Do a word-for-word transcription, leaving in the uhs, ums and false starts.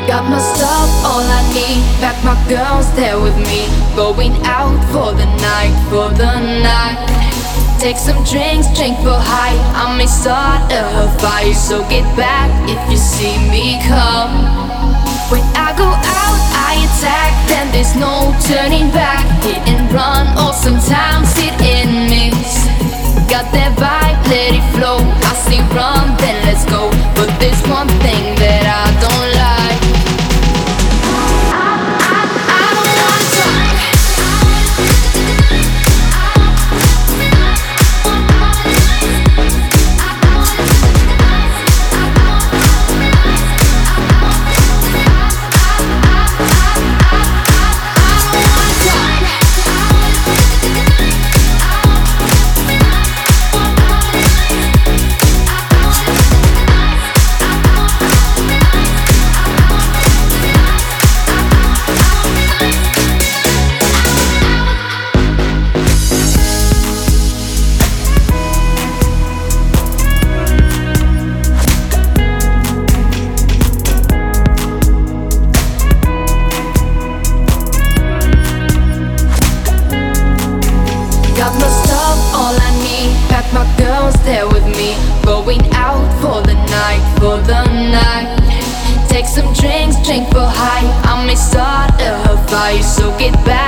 Got my stuff, all I need. Pack my girls there with me. Going out for the night, for the night. Take some drinks, drink for high. I may start a fire, so get back if you see me come. When I go out, I attack, then there's no turning back. Hit and run, or sometimes hit and miss. Got that vibe, let it flow. I say run, then let's go. But there's one thing that I don't like. Got my stuff, all I need. Pack my girls there with me. Going out for the night, for the night. Take some drinks, drink for high. I may start a fire, so get back